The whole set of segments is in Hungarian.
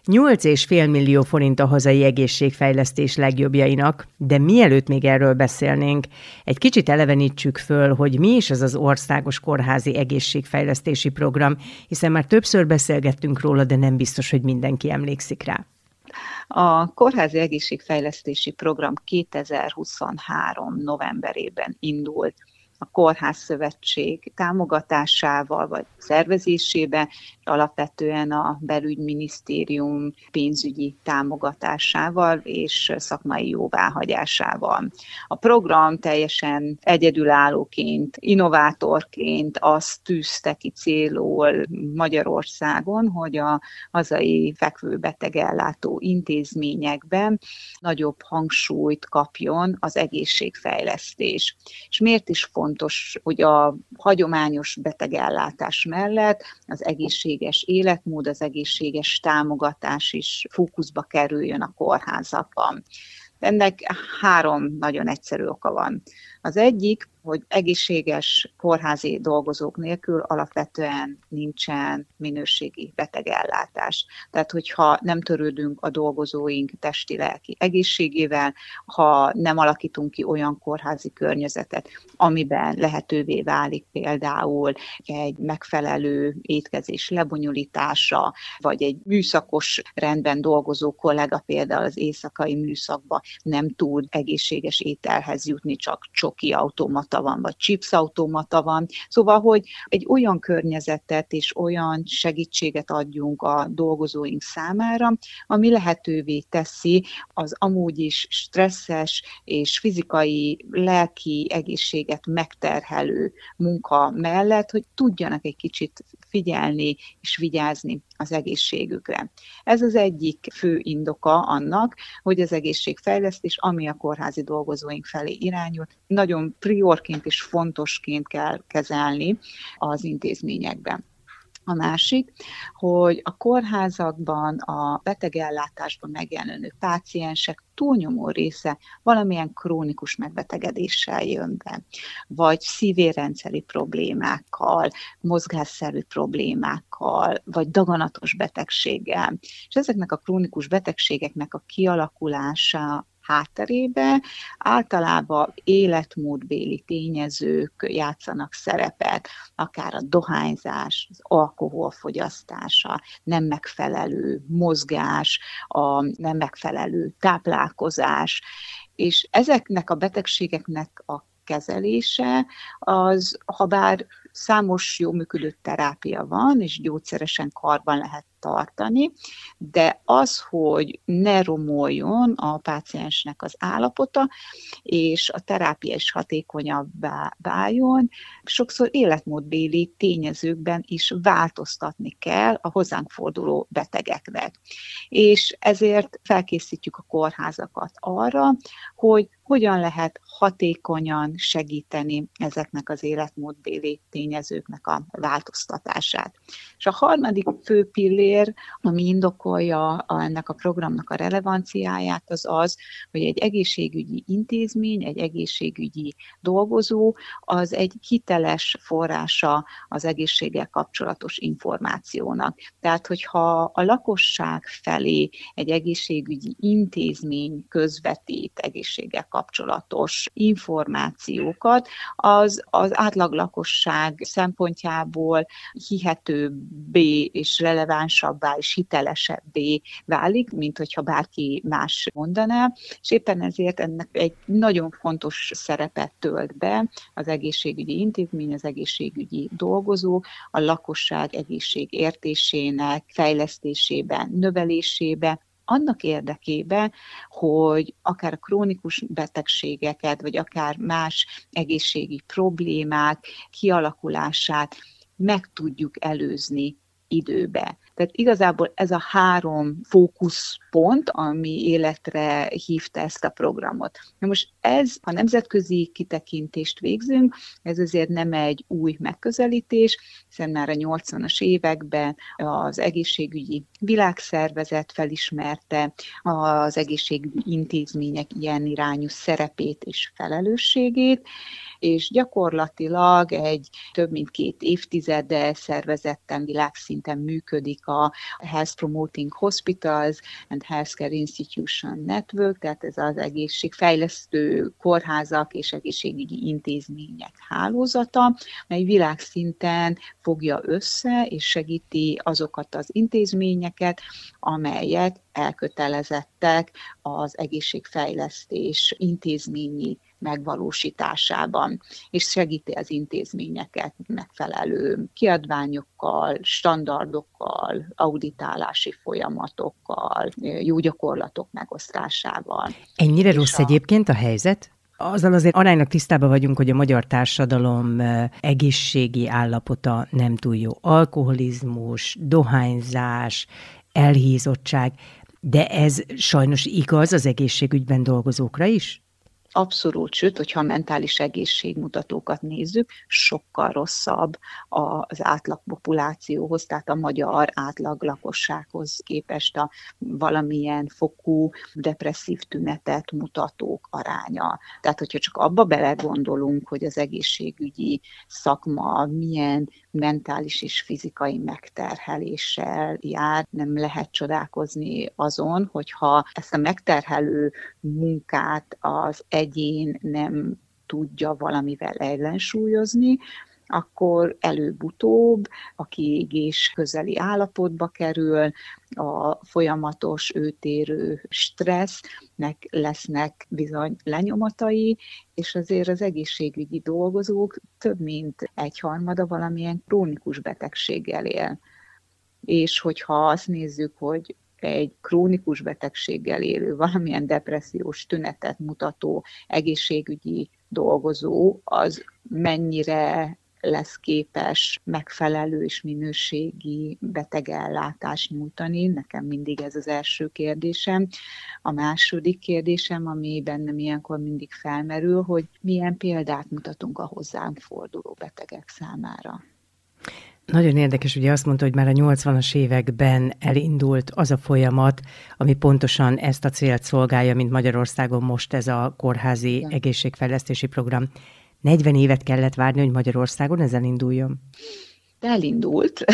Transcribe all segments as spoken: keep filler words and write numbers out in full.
nyolc egész öt millió forint a hazai egészségfejlesztés legjobbjainak, de mielőtt még erről beszélnénk, egy kicsit elevenítsük föl, hogy mi is ez az országos kórházi egészségfejlesztési program, hiszen már többször beszélgettünk róla, de nem biztos, hogy mindenki emlékszik rá. A Kórházi Egészségfejlesztési Program kétezer-huszonhárom novemberében indult a Kórházszövetség támogatásával vagy szervezésébe, alapvetően a belügyminisztérium pénzügyi támogatásával és szakmai jóváhagyásával. A program teljesen egyedülállóként, innovátorként azt tűzte ki célul Magyarországon, hogy a hazai fekvőbetegellátó intézményekben nagyobb hangsúlyt kapjon az egészségfejlesztés. És miért is fontos, hogy a hagyományos betegellátás mellett az egészséges életmód, az egészséges támogatás is fókuszba kerüljön a kórházakban. Ennek három nagyon egyszerű oka van. Az egyik, hogy egészséges kórházi dolgozók nélkül alapvetően nincsen minőségi betegellátás. Tehát, hogyha nem törődünk a dolgozóink testi-lelki egészségével, ha nem alakítunk ki olyan kórházi környezetet, amiben lehetővé válik például egy megfelelő étkezés lebonyolítása, vagy egy műszakos rendben dolgozó kollega például az éjszakai műszakban nem tud egészséges ételhez jutni, csak csoki automata van, vagy chips automata van. Szóval, hogy egy olyan környezetet és olyan segítséget adjunk a dolgozóink számára, ami lehetővé teszi az amúgy is stresszes és fizikai, lelki egészséget megterhelő munka mellett, hogy tudjanak egy kicsit figyelni és vigyázni az egészségükre. Ez az egyik fő indoka annak, hogy az egészségfejlesztés, ami a kórházi dolgozóink felé irányul, nagyon priorként és fontosként kell kezelni az intézményekben. A másik, hogy a kórházakban, a betegellátásban megjelenő páciensek túlnyomó része valamilyen krónikus megbetegedéssel jön be, vagy szívérrendszeri problémákkal, mozgásszerű problémákkal, vagy daganatos betegséggel. És ezeknek a krónikus betegségeknek a kialakulása hátterébe általában életmódbéli tényezők játszanak szerepet, akár a dohányzás, az alkoholfogyasztás, a nem megfelelő mozgás, a nem megfelelő táplálkozás, és ezeknek a betegségeknek a kezelése az, ha bár számos jó működő terápia van, és gyógyszeresen karban lehet tartani, de az, hogy ne romoljon a páciensnek az állapota, és a terápia is hatékonyabbá váljon, sokszor életmódbéli tényezőkben is változtatni kell a hozzánk forduló betegeknek. És ezért felkészítjük a kórházakat arra, hogy hogyan lehet hatékonyan segíteni ezeknek az életmódbéli tényezőknek a változtatását. És a harmadik fő pillér, ami indokolja a, ennek a programnak a relevanciáját, az az, hogy egy egészségügyi intézmény, egy egészségügyi dolgozó, az egy hiteles forrása az egészséggel kapcsolatos információnak. Tehát, hogyha a lakosság felé egy egészségügyi intézmény közvetít egészséggel kapcsolatos információkat, az az átlag lakosság szempontjából hihetőbbé és relevánsabbá és hitelesebbé válik, mint hogyha bárki más mondaná, és éppen ezért ennek egy nagyon fontos szerepet tölt be az egészségügyi intézmény, az egészségügyi dolgozó, a lakosság egészségértésének fejlesztésében, növelésében, annak érdekében, hogy akár a krónikus betegségeket, vagy akár más egészségi problémák kialakulását meg tudjuk előzni időbe. Tehát igazából ez a három fókuszpont, ami életre hívta ezt a programot. Na most ez, ha nemzetközi kitekintést végzünk, ez azért nem egy új megközelítés, hiszen már a nyolcvanas években az egészségügyi világszervezet felismerte az egészségügyi intézmények ilyen irányú szerepét és felelősségét, és gyakorlatilag egy több mint két évtizede szervezetten világszinten működik létezik a Health Promoting Hospitals and Healthcare Institution Network, tehát ez az egészségfejlesztő kórházak és egészségügyi intézmények hálózata, mely világszinten fogja össze és segíti azokat az intézményeket, amelyek elkötelezettek az egészségfejlesztés intézményi megvalósításában, és segíti az intézményeket megfelelő kiadványokkal, standardokkal, auditálási folyamatokkal, jó gyakorlatok megosztásával. Ennyire és rossz a... egyébként a helyzet? Azzal azért aránylag tisztában vagyunk, hogy a magyar társadalom egészségi állapota nem túl jó. Alkoholizmus, dohányzás, elhízottság, de ez sajnos igaz az egészségügyben dolgozókra is? Abszolút, sőt, hogyha a mentális egészségmutatókat nézzük, sokkal rosszabb az átlagpopulációhoz, tehát a magyar átlag lakossághoz képest a valamilyen fokú depresszív tünetet mutatók aránya. Tehát, hogyha csak abba belegondolunk, hogy az egészségügyi szakma milyen mentális és fizikai megterheléssel jár, nem lehet csodálkozni azon, hogyha ezt a megterhelő munkát az egyén nem tudja valamivel ellensúlyozni, akkor előbb-utóbb a kiégés közeli állapotba kerül, a folyamatos őtérő stressznek lesznek bizony lenyomatai, és azért az egészségügyi dolgozók több mint egyharmada valamilyen krónikus betegséggel él. És hogyha azt nézzük, hogy egy krónikus betegséggel élő, valamilyen depressziós tünetet mutató egészségügyi dolgozó, az mennyire lesz képes megfelelő és minőségi betegellátást nyújtani. Nekem mindig ez az első kérdésem. A második kérdésem, ami bennem ilyenkor mindig felmerül, hogy milyen példát mutatunk a hozzánk forduló betegek számára. Nagyon érdekes, ugye azt mondta, hogy már a nyolcvanas években elindult az a folyamat, ami pontosan ezt a célt szolgálja, mint Magyarországon most ez a kórházi ja. egészségfejlesztési program. negyven évet kellett várni, hogy Magyarországon ez elinduljon? Elindult.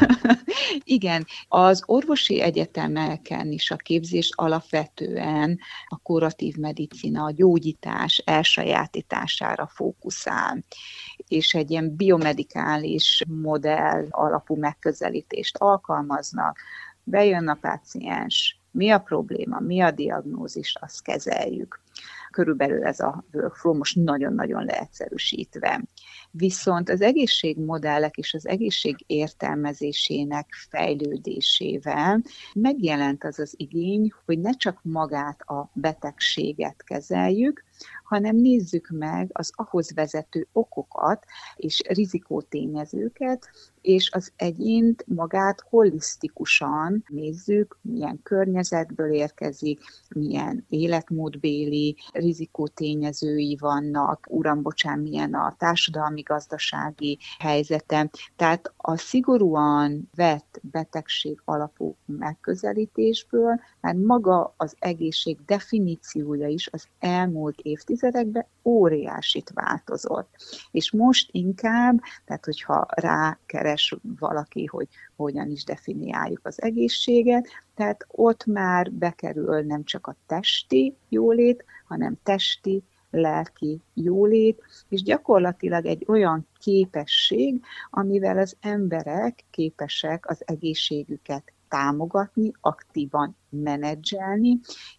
Igen, az orvosi egyetemeken is a képzés alapvetően a kuratív medicina, a gyógyítás elsajátítására fókuszál, és egy ilyen biomedikális modell alapú megközelítést alkalmaznak. Bejön a páciens, mi a probléma, mi a diagnózis, azt kezeljük. Körülbelül ez a workflow most nagyon-nagyon leegyszerűsítve. Viszont az egészségmodellek és az egészség értelmezésének fejlődésével megjelent az az igény, hogy ne csak magát a betegséget kezeljük, hanem nézzük meg az ahhoz vezető okokat és rizikótényezőket, és az egyént magát holisztikusan nézzük, milyen környezetből érkezik, milyen életmódbéli rizikótényezői vannak, uram, bocsán, milyen a társadalmi-gazdasági helyzete. Tehát a szigorúan vett betegség alapú megközelítésből már maga az egészség definíciója is az elmúlt évtizedekben óriásit változott. És most inkább, tehát hogyha rákeres valaki, hogy hogyan is definiáljuk az egészséget, tehát ott már bekerül nem csak a testi jólét, hanem testi, lelki jólét, és gyakorlatilag egy olyan képesség, amivel az emberek képesek az egészségüket támogatni, aktívan menedzselni,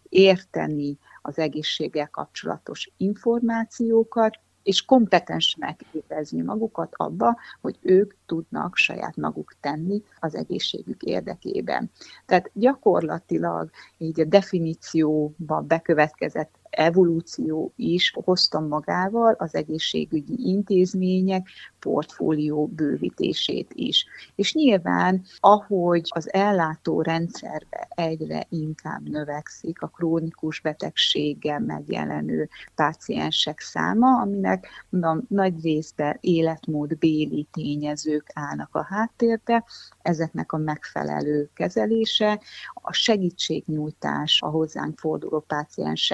érteni az egészséggel kapcsolatos információkat, és kompetensnek érezni magukat abba, hogy ők tudnak saját maguk tenni az egészségük érdekében. Tehát gyakorlatilag így a definícióban bekövetkezett evolúció is hozta magával az egészségügyi intézmények portfólió bővítését is. És nyilván, ahogy az ellátó rendszerbe egyre inkább növekszik a krónikus betegséggel megjelenő páciensek száma, aminek mondom, nagy részben életmódbéli tényezők állnak a háttérbe, ezeknek a megfelelő kezelése, a segítségnyújtás a hozzánk forduló pácienseknek, hogy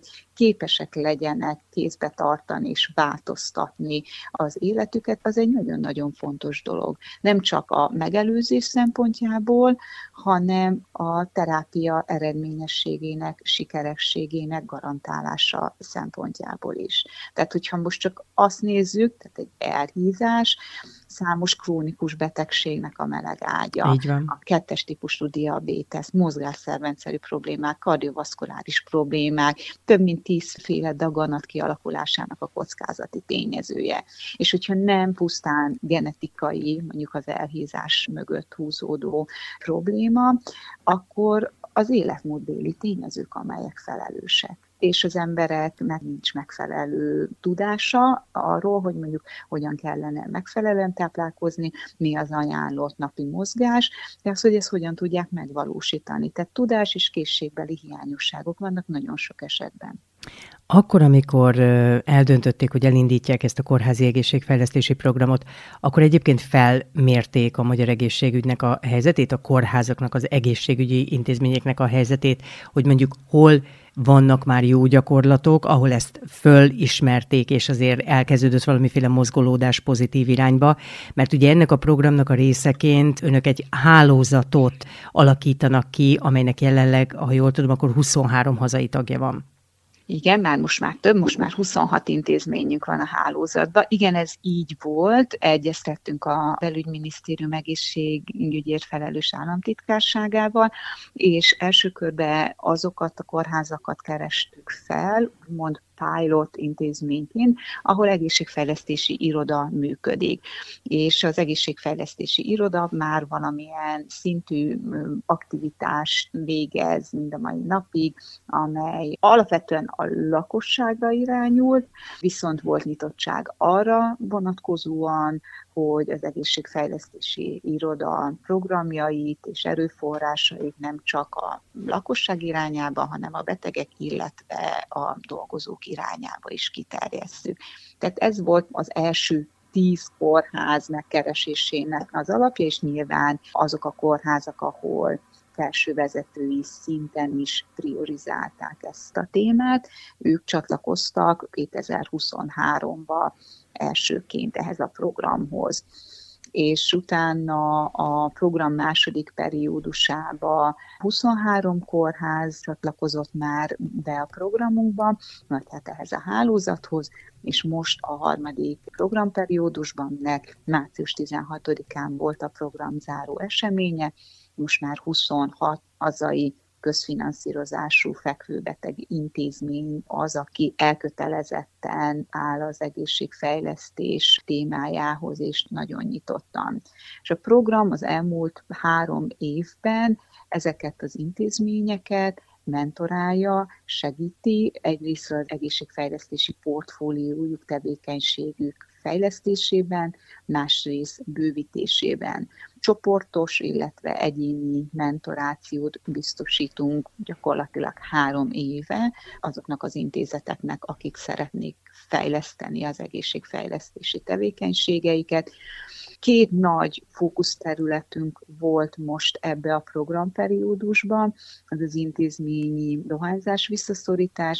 képesek legyenek kézbe tartani és változtatni az életüket, az egy nagyon-nagyon fontos dolog. Nem csak a megelőzés szempontjából, hanem a terápia eredményességének, sikerességének garantálása szempontjából is. Tehát, hogyha most csak azt nézzük, tehát egy elhízás, számos krónikus betegségnek a melegágya, a kettes típusú diabétesz, mozgásszervrendszeri problémák, kardiovaszkuláris problémák, több mint tízféle daganat kialakulásának a kockázati tényezője. És hogyha nem pusztán genetikai, mondjuk az elhízás mögött húzódó probléma, akkor az életmódbéli tényezők, amelyek felelősek. És az embereknek nincs megfelelő tudása arról, hogy mondjuk hogyan kellene megfelelően táplálkozni, mi az ajánlott napi mozgás, de az, hogy ezt hogyan tudják megvalósítani. Tehát tudás és készségbeli hiányosságok vannak nagyon sok esetben. Akkor, amikor eldöntötték, hogy elindítják ezt a kórházi egészségfejlesztési programot, akkor egyébként felmérték a magyar egészségügynek a helyzetét, a kórházaknak, az egészségügyi intézményeknek a helyzetét, hogy mondjuk hol vannak már jó gyakorlatok, ahol ezt fölismerték, és azért elkezdődött valamiféle mozgolódás pozitív irányba, mert ugye ennek a programnak a részeként önök egy hálózatot alakítanak ki, amelynek jelenleg, ha jól tudom, akkor huszonhárom hazai tagja van. Igen, már most már több, most már huszonhat intézményünk van a hálózatban. Igen, ez így volt, egyeztettünk a Belügyminisztérium egészségügyért felelős államtitkárságával, és első körben azokat a kórházakat kerestük fel, úgymond pilot intézményként, ahol egészségfejlesztési iroda működik. És az egészségfejlesztési iroda már valamilyen szintű aktivitást végez mind a mai napig, amely alapvetően a lakosságra irányult, viszont volt nyitottság arra vonatkozóan, hogy az egészségfejlesztési iroda programjait és erőforrásait nem csak a lakosság irányába, hanem a betegek, illetve a dolgozók irányába is kiterjesszük. Tehát ez volt az első tíz kórház megkeresésének az alapja, és nyilván azok a kórházak, ahol felső vezetői szinten is priorizálták ezt a témát. Ők csatlakoztak kétezer-huszonháromban elsőként ehhez a programhoz. És utána a program második periódusába huszonhárom kórház csatlakozott már be a programunkba, tehát ehhez a hálózathoz, és most a harmadik programperiódusban, nek március tizenhatodikán volt a program záró eseménye, most már huszonhat hazai közfinanszírozású fekvőbeteg intézmény az, aki elkötelezetten áll az egészségfejlesztés témájához, és nagyon nyitottan. És a program az elmúlt három évben ezeket az intézményeket mentorálja, segíti, egyrészt az egészségfejlesztési portfóliójuk, tevékenységük fejlesztésében, másrészt bővítésében. Csoportos, illetve egyéni mentorációt biztosítunk gyakorlatilag három éve azoknak az intézeteknek, akik szeretnék fejleszteni az egészségfejlesztési tevékenységeiket. Két nagy fókuszterületünk volt most ebbe a programperiódusban, az az intézményi dohányzás visszaszorítás,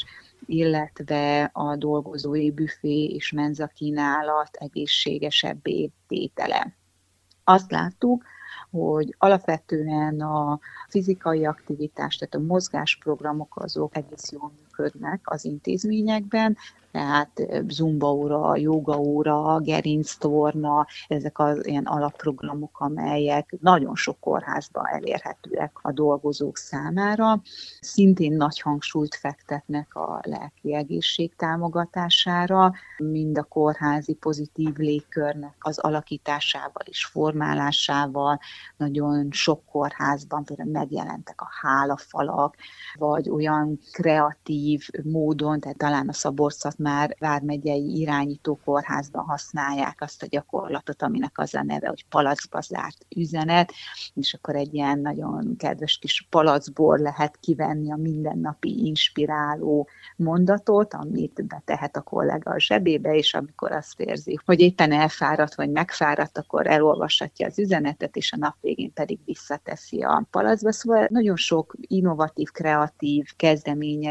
illetve a dolgozói büfé és menza kínálat egészségesebbé tétele. Azt láttuk, hogy alapvetően a fizikai aktivitás, tehát a mozgásprogramok azok egész jól működnek az intézményekben, tehát zumbaóra, jogaóra, gerinctorna, ezek az ilyen alapprogramok, amelyek nagyon sok kórházban elérhetőek a dolgozók számára. Szintén nagy hangsúlyt fektetnek a lelki egészség támogatására, mind a kórházi pozitív légkörnek az alakításával és formálásával. Nagyon sok kórházban például megjelentek a hálafalak, vagy olyan kreatív módon, tehát talán a Szabolcs már vármegyei irányító kórházban használják azt a gyakorlatot, aminek az a neve, hogy palackba zárt üzenet, és akkor egy ilyen nagyon kedves kis palacból lehet kivenni a mindennapi inspiráló mondatot, amit betehet a kollega a zsebébe, és amikor azt érzi, hogy éppen elfáradt vagy megfáradt, akkor elolvashatja az üzenetet, és a nap végén pedig visszateszi a palacba. Szóval nagyon sok innovatív, kreatív kezdeményezés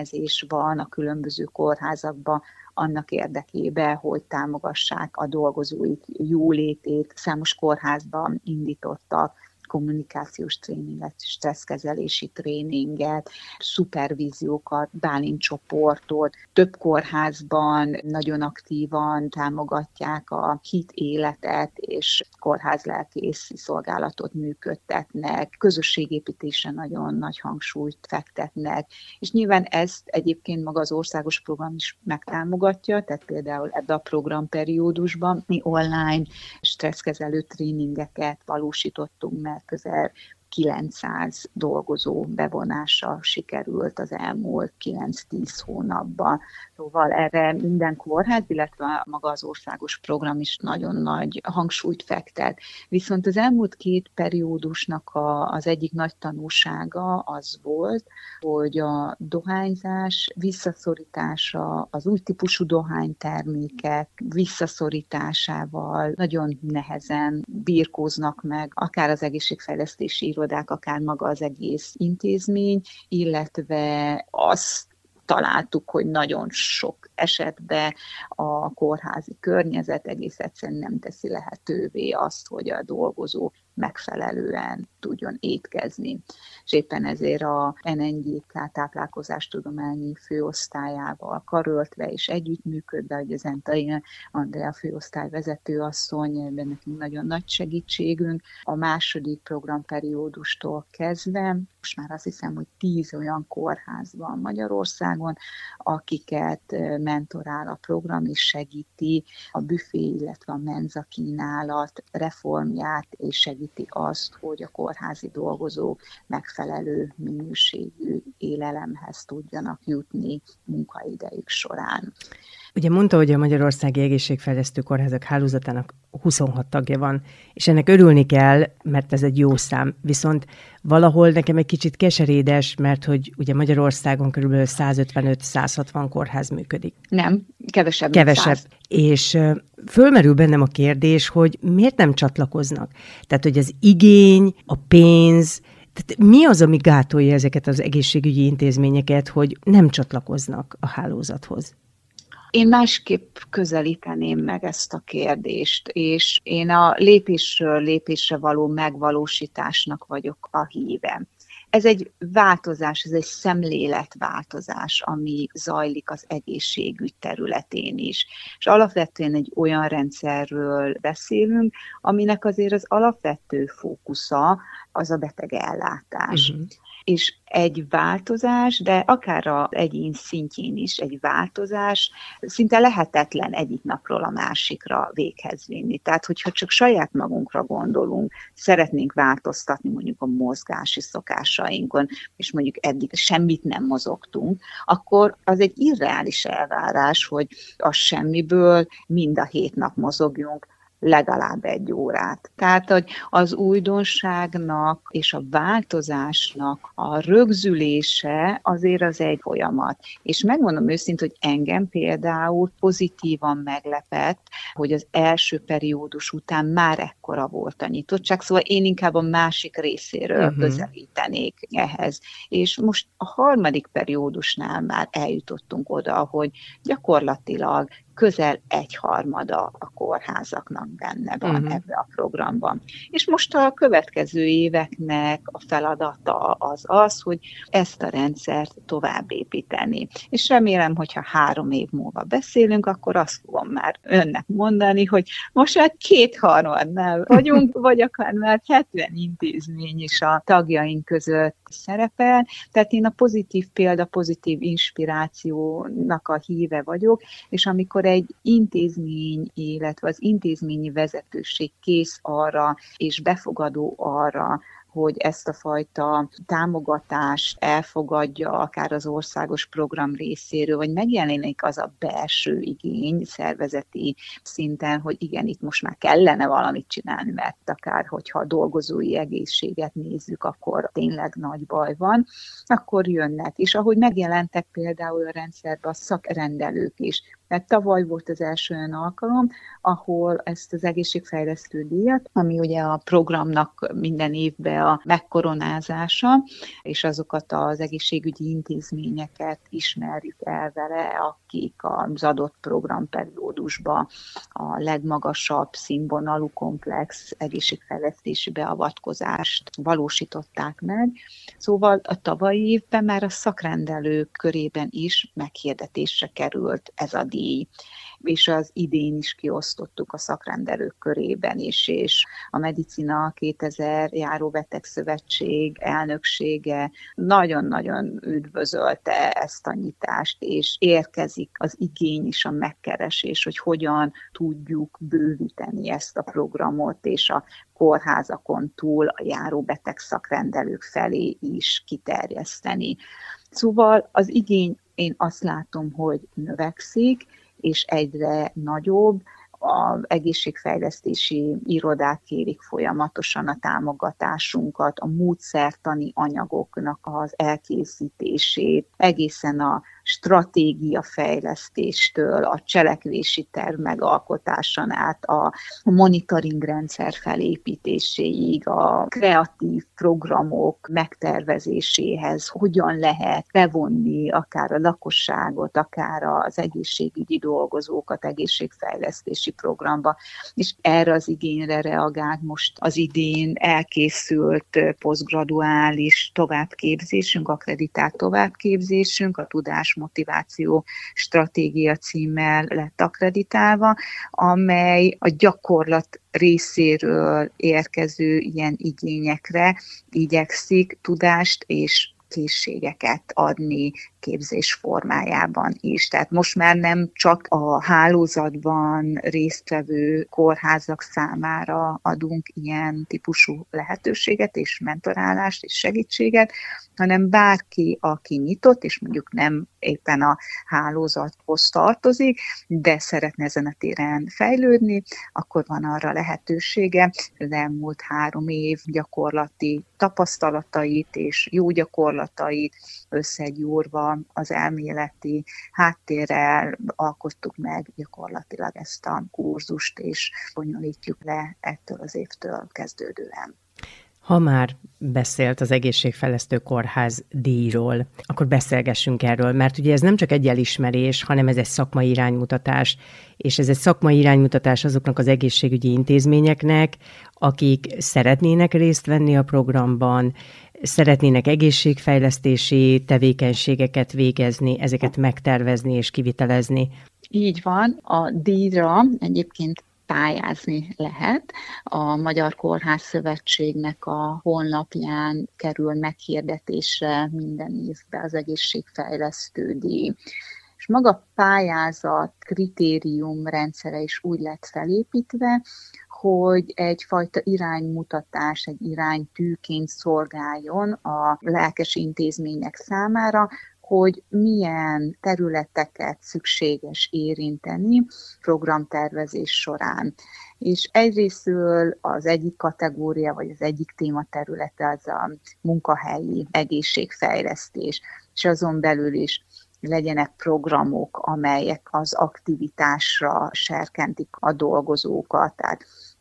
van a különböző kórházakban, annak érdekében, hogy támogassák a dolgozóik jólétét. Számos kórházban indítottak kommunikációs tréninget, stresszkezelési tréninget, szupervíziókat, Bálint csoportot. Több kórházban nagyon aktívan támogatják a hit életet, és kórházlelkészi szolgálatot működtetnek, közösségépítésre nagyon nagy hangsúlyt fektetnek, és nyilván ezt egyébként maga az országos program is megtámogatja, tehát például ebben a programperiódusban mi online stresszkezelő tréningeket valósítottunk meg, közel kilencszáz dolgozó bevonása sikerült az elmúlt kilenc-tíz hónapban. Szóval erre minden kórház, illetve maga az országos program is nagyon nagy hangsúlyt fektet. Viszont az elmúlt két periódusnak a, az egyik nagy tanulsága az volt, hogy a dohányzás visszaszorítása, az új típusú dohánytermékek visszaszorításával nagyon nehezen birkóznak meg, akár az egészségfejlesztési irodák, akár maga az egész intézmény, illetve azt találtuk, hogy nagyon sok esetben a kórházi környezet egész egyszerűen nem teszi lehetővé azt, hogy a dolgozó megfelelően tudjon étkezni. És éppen ezért a en en gé ká táplálkozástudományi főosztályával karöltve és együttműködve, hogy az Entai Andrea főosztály vezetőasszony, ebben nekünk nagyon nagy segítségünk. A második programperiódustól kezdve, most már azt hiszem, hogy tíz olyan kórház van Magyarországon, akiket mentorál a program és segíti a büfé, illetve a menza kínálat reformját, és segíti azt, hogy a kórházi dolgozók megfelelő minőségű élelemhez tudjanak jutni munkaidejük során. Ugye mondta, hogy a Magyarországi Egészségfejlesztő Kórházak hálózatának huszonhat tagja van, és ennek örülni kell, mert ez egy jó szám. Viszont valahol nekem egy kicsit keserédes, mert hogy ugye Magyarországon körülbelül százötvenöt-százhatvan kórház működik. Nem, kevesebb. Kevesebb. És fölmerül bennem a kérdés, hogy miért nem csatlakoznak? Tehát, hogy az igény, a pénz, tehát mi az, ami gátolja ezeket az egészségügyi intézményeket, hogy nem csatlakoznak a hálózathoz? Én másképp közelíteném meg ezt a kérdést, és én a lépésről lépésre való megvalósításnak vagyok a híve. Ez egy változás, ez egy szemléletváltozás, ami zajlik az egészségügy területén is. És alapvetően egy olyan rendszerről beszélünk, aminek azért az alapvető fókusza az a betegellátás. Uh-huh. És egy változás, de akár az egyén szintjén is egy változás szinte lehetetlen egyik napról a másikra véghez vinni. Tehát, hogyha csak saját magunkra gondolunk, szeretnénk változtatni mondjuk a mozgási szokásainkon, és mondjuk eddig semmit nem mozogtunk, akkor az egy irreális elvárás, hogy a semmiből mind a hét nap mozogjunk, legalább egy órát. Tehát, hogy az újdonságnak és a változásnak a rögzülése azért az egy folyamat. És megmondom őszintén, hogy engem például pozitívan meglepett, hogy az első periódus után már ekkora volt a nyitottság, szóval én inkább a másik részéről uh-huh. közelítenék ehhez. És most a harmadik periódusnál már eljutottunk oda, hogy gyakorlatilag közel egyharmada a kórházaknak benne van uh-huh. ebben a programban. És most a következő éveknek a feladata az az, hogy ezt a rendszert tovább építeni. És remélem, hogyha három év múlva beszélünk, akkor azt fogom már önnek mondani, hogy most már kétharmadnál vagyunk, vagy akár már hetven intézmény is a tagjaink között szerepel. Tehát én a pozitív példa, pozitív inspirációnak a híve vagyok, és amikor egy intézmény, illetve az intézményi vezetőség kész arra, és befogadó arra, hogy ezt a fajta támogatást elfogadja akár az országos program részéről, vagy megjelenik az a belső igény szervezeti szinten, hogy igen, itt most már kellene valamit csinálni, mert akár hogyha a dolgozói egészséget nézzük, akkor tényleg nagy baj van, akkor jönnek. És ahogy megjelentek például a rendszerben a szakrendelők is, mert tavaly volt az első olyan alkalom, ahol ezt az egészségfejlesztő díjat, ami ugye a programnak minden évben a megkoronázása, és azokat az egészségügyi intézményeket ismerjük el vele, akik az adott programperiódusban a legmagasabb színvonalú komplex egészségfejlesztési beavatkozást valósították meg. Szóval a tavalyi évben már a szakrendelők körében is meghirdetésre került ez a díj, és az idén is kiosztottuk a szakrendelők körében is, és a Medicina kétezer Járóbetegszövetség elnöksége nagyon-nagyon üdvözölte ezt a nyitást, és érkezik az igény is, a megkeresés, hogy hogyan tudjuk bővíteni ezt a programot, és a kórházakon túl a járóbeteg szakrendelők felé is kiterjeszteni. Szóval az igény, én azt látom, hogy növekszik, és egyre nagyobb. Az egészségfejlesztési irodák kérik folyamatosan a támogatásunkat, a módszertani anyagoknak az elkészítését, egészen a stratégiafejlesztéstől, a cselekvési terv megalkotásán át, a monitoring rendszer felépítéséig, a kreatív programok megtervezéséhez, hogyan lehet bevonni akár a lakosságot, akár az egészségügyi dolgozókat egészségfejlesztési programba, és erre az igényre reagált most az idén elkészült posztgraduális továbbképzésünk, akkreditált továbbképzésünk, a tudás motiváció stratégia címmel lett akkreditálva, amely a gyakorlat részéről érkező ilyen igényekre igyekszik tudást és készségeket adni képzés formájában is. Tehát most már nem csak a hálózatban résztvevő kórházak számára adunk ilyen típusú lehetőséget és mentorálást és segítséget, hanem bárki, aki nyitott, és mondjuk nem éppen a hálózathoz tartozik, de szeretne ezen a téren fejlődni, akkor van arra lehetősége. Az elmúlt három év gyakorlati tapasztalatait és jó gyakorlatait összegyúrva az elméleti háttérrel alkottuk meg gyakorlatilag ezt a kurzust, és bonyolítjuk le ettől az évtől kezdődően. Ha már beszélt az Egészségfejlesztő Kórház díjról, akkor beszélgessünk erről, mert ugye ez nem csak egy elismerés, hanem ez egy szakmai iránymutatás, és ez egy szakmai iránymutatás azoknak az egészségügyi intézményeknek, akik szeretnének részt venni a programban, szeretnének egészségfejlesztési tevékenységeket végezni, ezeket megtervezni és kivitelezni. Így van, a díjra egyébként pályázni lehet. A Magyar Kórház Szövetségnek a honlapján kerül meghirdetésre minden évben az egészségfejlesztő díj. És maga a pályázat kritérium rendszere is úgy lett felépítve, hogy egyfajta iránymutatás, egy iránytűként szolgáljon a lelkes intézmények számára, hogy milyen területeket szükséges érinteni programtervezés során. És egyrésztről az egyik kategória, vagy az egyik tématerülete az a munkahelyi egészségfejlesztés, és azon belül is legyenek programok, amelyek az aktivitásra serkentik a dolgozókat, tehát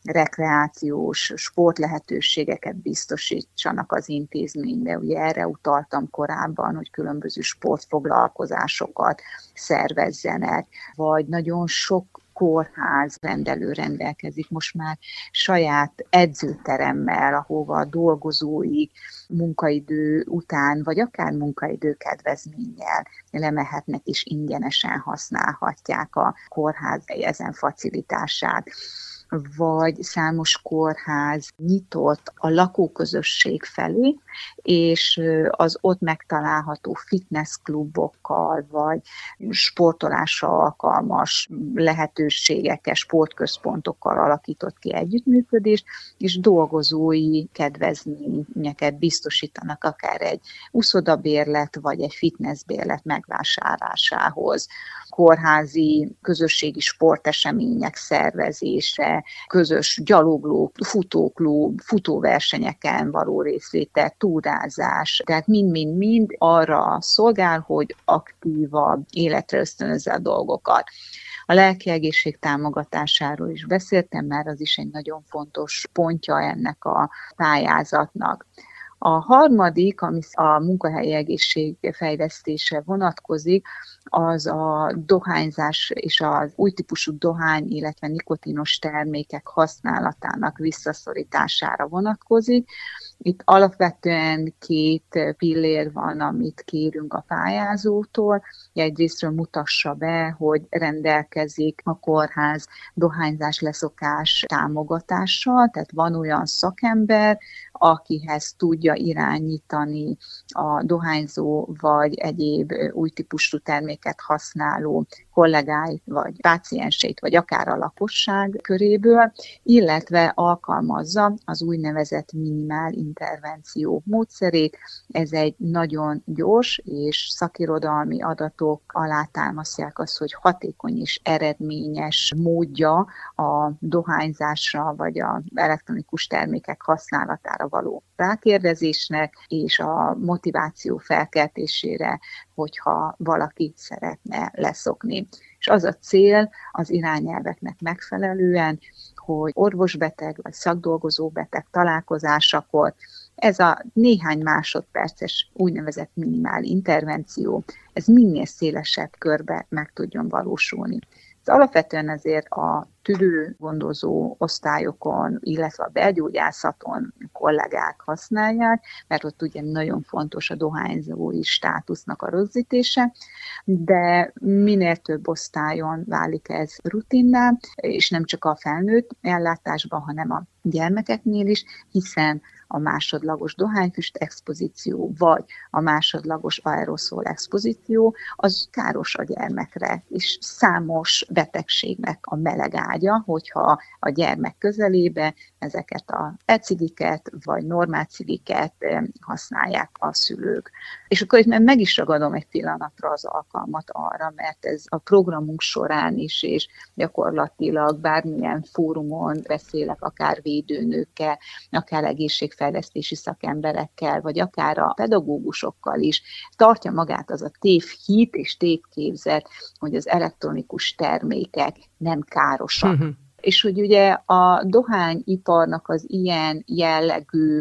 rekreációs sportlehetőségeket biztosítsanak az intézménybe. Ugye erre utaltam korábban, hogy különböző sportfoglalkozásokat szervezzenek, vagy nagyon sok kórház rendelő rendelkezik most már saját edzőteremmel, ahova a dolgozóik munkaidő után, vagy akár munkaidő kedvezménnyel lemehetnek és ingyenesen használhatják a kórház ezen facilitását. Vagy számos kórház nyitott a lakóközösség felé, és az ott megtalálható fitnessklubokkal, vagy sportolásra alkalmas lehetőségekkel, sportközpontokkal alakított ki együttműködést, és dolgozói kedvezményeket biztosítanak akár egy uszodabérlet, vagy egy fitnessbérlet megvásárlásához. Kórházi közösségi sportesemények szervezése, közös gyalogló, futóklub, futóversenyeken való részvétel, túrázás, tehát mind-mind-mind arra szolgál, hogy aktívabb életre ösztönözze a dolgokat. A lelki egészség támogatásáról is beszéltem, mert az is egy nagyon fontos pontja ennek a pályázatnak. A harmadik, ami a munkahelyi egészség fejlesztése vonatkozik, az a dohányzás és az új típusú dohány, illetve nikotinos termékek használatának visszaszorítására vonatkozik. Itt alapvetően két pillér van, amit kérünk a pályázótól. Egyrésztről mutassa be, hogy rendelkezik a kórház dohányzás leszokás támogatással, tehát van olyan szakember, akihez tudja irányítani a dohányzó vagy egyéb új típusú terméket használó kollégáit, vagy pácienseit, vagy akár a lakosság köréből, illetve alkalmazza az úgynevezett minimál intervenció módszerét. Ez egy nagyon gyors és szakirodalmi adatok alátámasztják azt, hogy hatékony és eredményes módja a dohányzásra, vagy az elektronikus termékek használatára való rákérdezésnek, és a motiváció felkeltésére, hogyha valaki szeretne leszokni. És az a cél az irányelveknek megfelelően, hogy orvosbeteg vagy szakdolgozó beteg találkozásakor ez a néhány másodperces úgynevezett minimál intervenció, ez minél szélesebb körbe meg tudjon valósulni. Ez alapvetően ezért a tüdőgondozó osztályokon, illetve a belgyógyászaton kollégák használják, mert ott ugye nagyon fontos a dohányzói státusznak a rögzítése, de minél több osztályon válik ez rutinná, és nem csak a felnőtt ellátásban, hanem a gyermekeknél is, hiszen a másodlagos dohányfüst expozíció, vagy a másodlagos aeroszol expozíció, az káros a gyermekre, és számos betegségnek a meleg ágya, hogyha a gyermek közelébe ezeket a e-cigiket, vagy normál cigiket használják a szülők. És akkor itt meg is ragadom egy pillanatra az alkalmat arra, mert ez a programunk során is, és gyakorlatilag bármilyen fórumon beszélek, akár védőnőkkel, akár egészségfejlesztési szakemberekkel, vagy akár a pedagógusokkal is, tartja magát az a tévhit és tévképzet, hogy az elektronikus termékek nem károsak. Uh-huh. És hogy ugye a dohányiparnak az ilyen jellegű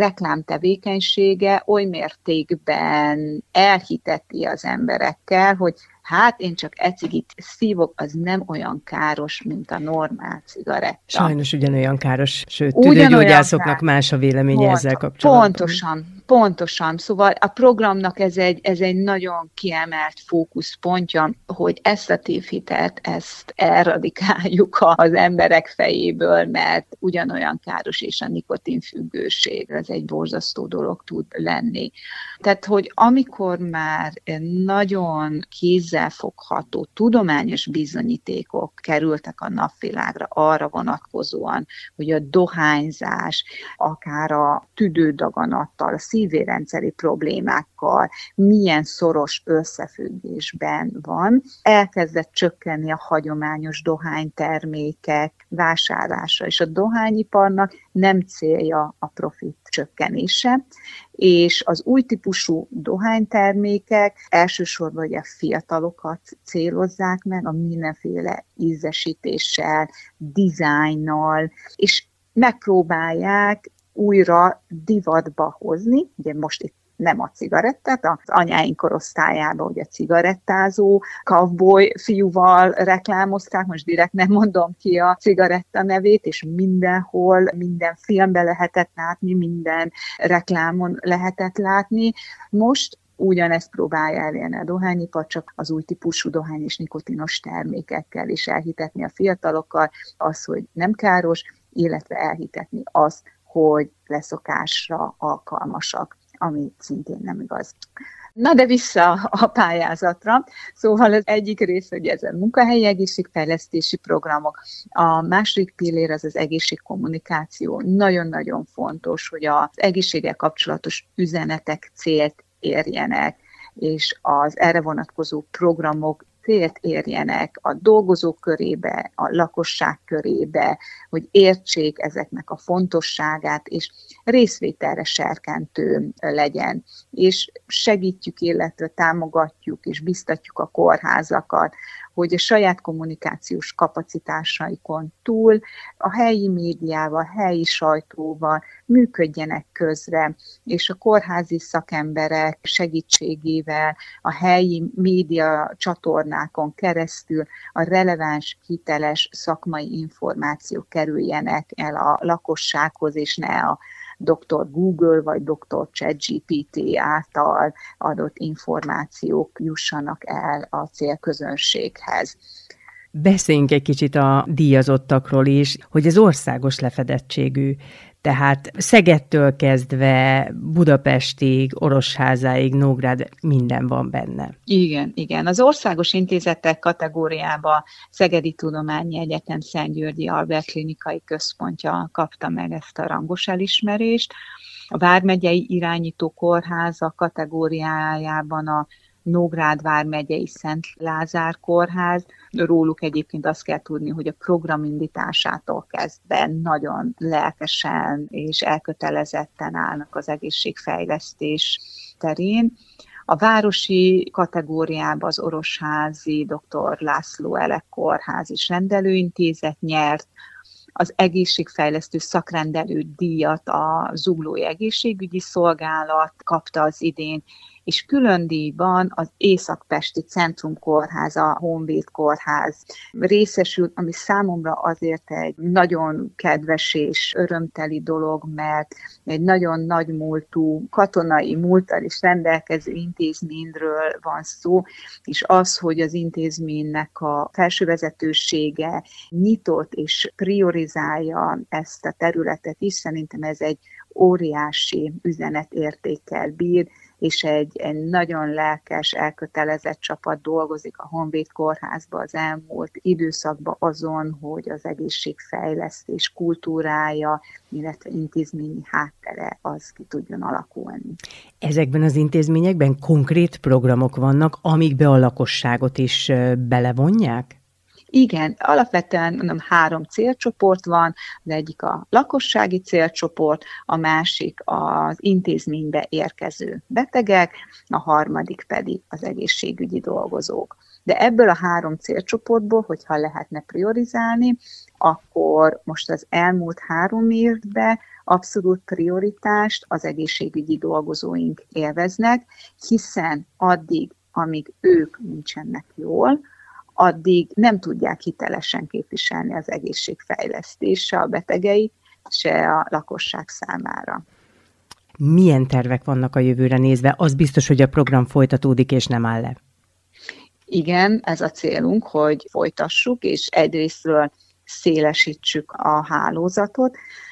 reklámtevékenysége oly mértékben elhiteti az emberekkel, hogy hát én csak e-cigit szívok, az nem olyan káros, mint a normál cigaretta. Sajnos ugyanolyan káros, sőt, tüdőgyógyászoknak más a véleménye Pont, ezzel kapcsolatban. Pontosan, pontosan. Szóval a programnak ez egy, ez egy nagyon kiemelt fókuszpontja, hogy ezt a tévhitet, ezt eradikáljuk az emberek fejéből, mert ugyanolyan káros, és a nikotinfüggőség, ez egy borzasztó dolog tud lenni. Tehát, hogy amikor már nagyon kézzelfogható tudományos bizonyítékok kerültek a napvilágra arra vonatkozóan, hogy a dohányzás, akár a tüdődaganattal, a szívérendszeri problémákkal milyen szoros összefüggésben van, elkezdett csökkenni a hagyományos dohánytermékek vásárlása, és a dohányiparnak nem célja a profit csökkenése, és az új típusú dohánytermékek elsősorban ugye a fiatalokat célozzák meg a mindenféle ízesítéssel, dizájnnal, és megpróbálják újra divatba hozni, ugye most itt nem a cigarettát, az anyáink korosztályában ugye cigarettázó cowboy fiúval reklámozták, most direkt nem mondom ki a cigaretta nevét, és mindenhol, minden filmben lehetett látni, minden reklámon lehetett látni. Most ugyanezt próbálja elérni a dohányipar, csak az új típusú dohány és nikotinos termékekkel is elhitetni a fiatalokkal az, hogy nem káros, illetve elhitetni azt, hogy leszokásra alkalmasak, ami szintén nem igaz. Na de vissza a pályázatra. Szóval az egyik rész, hogy ez a munkahelyi egészségfejlesztési programok. A második pillér az az egészségkommunikáció. Nagyon-nagyon fontos, hogy az egészséggel kapcsolatos üzenetek célt érjenek, és az erre vonatkozó programok célt érjenek a dolgozók körébe, a lakosság körébe, hogy értsék ezeknek a fontosságát, és részvételre serkentő legyen. És segítjük, illetve támogatjuk és biztatjuk a kórházakat, hogy a saját kommunikációs kapacitásaikon túl a helyi médiával, a helyi sajtóval működjenek közre, és a kórházi szakemberek segítségével a helyi média csatornákon keresztül a releváns, hiteles szakmai információk kerüljenek el a lakossághoz, és ne a doktor Google vagy doktor ChatGPT által adott információk jussanak el a célközönséghez. Beszéljünk egy kicsit a díjazottakról is, hogy az országos lefedettségű, tehát Szegedtől kezdve Budapestig, Orosházáig, Nógrád, minden van benne. Igen, igen. Az országos intézetek kategóriába Szegedi Tudományi Egyetem Szent-Györgyi Albert Klinikai Központja kapta meg ezt a rangos elismerést. A vármegyei irányító kórháza kategóriájában a Nógrád vármegyei Szent Lázár kórház. Róluk egyébként azt kell tudni, hogy a program indításától kezdve nagyon lelkesen és elkötelezetten állnak az egészségfejlesztés terén. A városi kategóriában az Orosházi doktor László Elek kórház és rendelőintézet nyert, az egészségfejlesztő szakrendelő díjat a Zuglói Egészségügyi Szolgálat kapta az idén, és külön díjban az Észak-Pesti Centrum Kórház, a Honvéd Kórház részesült, ami számomra azért egy nagyon kedves és örömteli dolog, mert egy nagyon nagy múltú, katonai múlttal is rendelkező intézményről van szó, és az, hogy az intézménynek a felsővezetősége nyitott és priorizálja ezt a területet is, szerintem ez egy óriási üzenetértékkel bír, és egy, egy nagyon lelkes, elkötelezett csapat dolgozik a Honvéd Kórházban az elmúlt időszakban azon, hogy az egészségfejlesztés kultúrája, illetve intézményi háttere az ki tudjon alakulni. Ezekben az intézményekben konkrét programok vannak, amikbe a lakosságot is belevonják? Igen, alapvetően mondom, három célcsoport van, az egyik a lakossági célcsoport, a másik az intézménybe érkező betegek, a harmadik pedig az egészségügyi dolgozók. De ebből a három célcsoportból, hogyha lehetne priorizálni, akkor most az elmúlt három évben abszolút prioritást az egészségügyi dolgozóink élveznek, hiszen addig, amíg ők nincsenek jól, addig nem tudják hitelesen képviselni az egészségfejlesztés se a betegei, se a lakosság számára. Milyen tervek vannak a jövőre nézve? Az biztos, hogy a program folytatódik és nem áll le. Igen, ez a célunk, hogy folytassuk, és egyrésztről szélesítsük a hálózatot,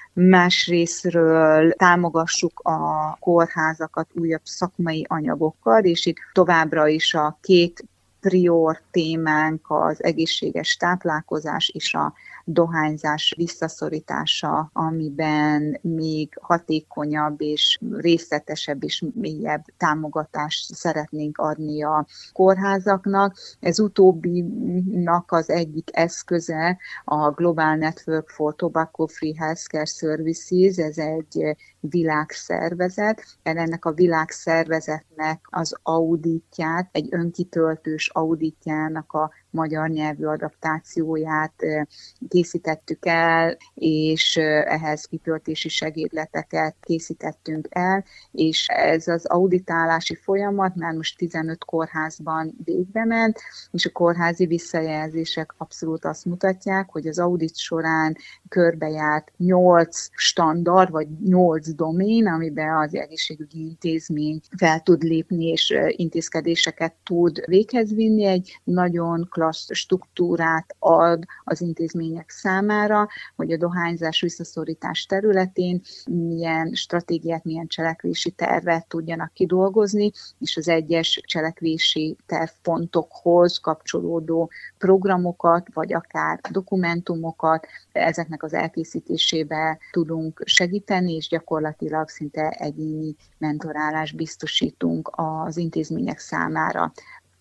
másrészről támogassuk a kórházakat újabb szakmai anyagokkal, és itt továbbra is a két prior témánk az egészséges táplálkozás és a dohányzás visszaszorítása, amiben még hatékonyabb és részletesebb és mélyebb támogatást szeretnénk adni a kórházaknak. Ez utóbbinak az egyik eszköze a Global Network for Tobacco Free Healthcare Services, ez egy világszervezet. Ennek a világszervezetnek az auditját, egy önkitöltős auditjának a magyar nyelvű adaptációját készítettük el, és ehhez kitöltési segédleteket készítettünk el, és ez az auditálási folyamat már most tizenöt kórházban végbe ment, és a kórházi visszajelzések abszolút azt mutatják, hogy az audit során körbejárt nyolc standard, vagy nyolc domén, amiben az egészségügyi intézmény fel tud lépni, és intézkedéseket tud véghez vinni, egy nagyon klassz struktúrát ad az intézmények számára, hogy a dohányzás visszaszorítás területén milyen stratégiát, milyen cselekvési tervet tudjanak kidolgozni, és az egyes cselekvési tervpontokhoz kapcsolódó programokat, vagy akár dokumentumokat ezeknek az elkészítésébe tudunk segíteni, és gyakorlatilag szinte egyéni mentorálást biztosítunk az intézmények számára.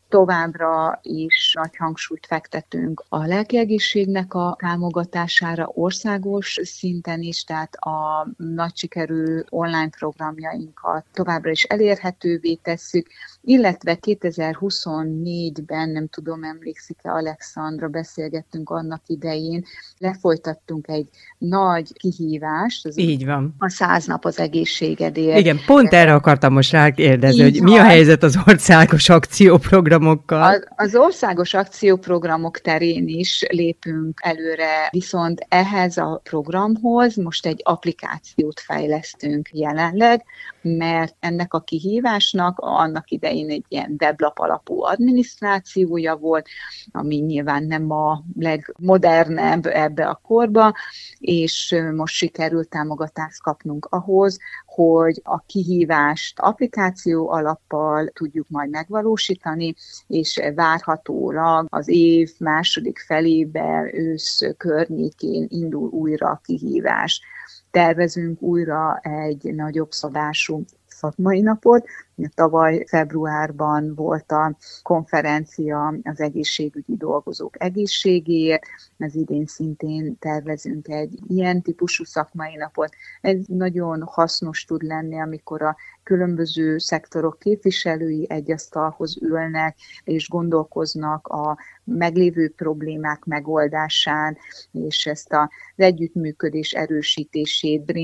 Továbbra is nagy hangsúlyt fektetünk a lelkiegészségnek a támogatására országos szinten is, tehát a nagy sikerű online programjainkat továbbra is elérhetővé tesszük, illetve kétezer-huszonnégyben, nem tudom, emlékszik-e Alexandra, beszélgettünk annak idején, lefolytattunk egy nagy kihívást. Az Így van. A száz nap az egészségedért. Igen, pont erre akartam most rákérdezni, hogy van. Mi a helyzet az országos akcióprogramokkal? Az, az országos akcióprogramok terén is lépünk előre, viszont ehhez a programhoz most egy applikációt fejlesztünk jelenleg, mert ennek a kihívásnak annak idején egy ilyen weblap alapú adminisztrációja volt, ami nyilván nem a legmodernebb ebbe a korba, és most sikerült támogatást kapnunk ahhoz, hogy a kihívást applikáció alappal tudjuk majd megvalósítani, és várhatólag az év második felében, ősz környékén indul újra a kihívás. Tervezünk újra egy nagyobb szabású szakmai napot. Tavaly februárban volt a konferencia az egészségügyi dolgozók egészségéért, az idén szintén tervezünk egy ilyen típusú szakmai napot. Ez nagyon hasznos tud lenni, amikor a különböző szektorok képviselői egy asztalhoz ülnek, és gondolkoznak a meglévő problémák megoldásán, és ezt az együttműködés erősítését,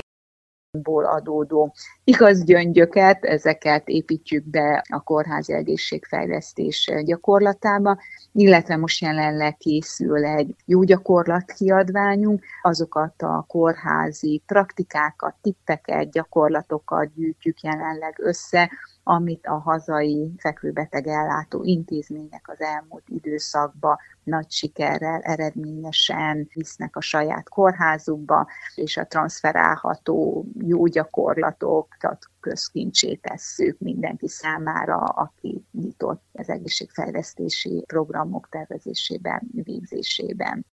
ból adódó igaz gyöngyöket, ezeket építjük be a kórházi egészségfejlesztés gyakorlatába, illetve most jelenleg készül egy jó gyakorlat kiadványunk, azokat a kórházi praktikákat, tippeket, gyakorlatokat gyűjtjük jelenleg össze, amit a hazai fekvőbeteg ellátó intézmények az elmúlt időszakban nagy sikerrel, eredményesen visznek a saját kórházukba, és a transferálható jó gyakorlatokat közkincsé tesszük mindenki számára, aki nyitott az egészségfejlesztési programok tervezésében, végzésében.